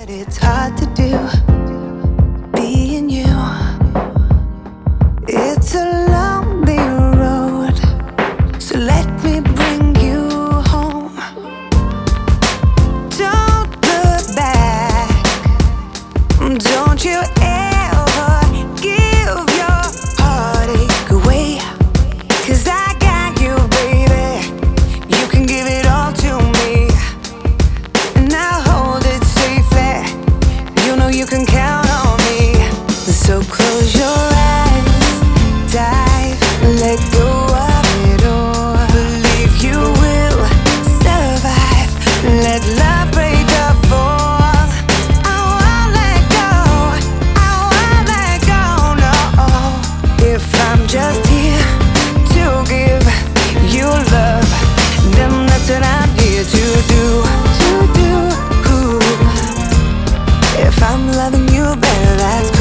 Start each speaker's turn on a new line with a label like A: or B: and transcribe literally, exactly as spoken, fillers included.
A: but it's hard to do. Being you, it's a lonely road, so let me bring you home. Don't look back, don't you ever give your heartache away, 'cause I got you, baby. You can give it all to me, and I'll hold it safely. You know you can count on me. So close your eyes, dive, let go of it all. Believe you will survive. Let love break the fall. I won't let go, I won't let go, no. If I'm just here to give you love, then that's what I'm here to do, to do. Ooh. If I'm loving you better, that's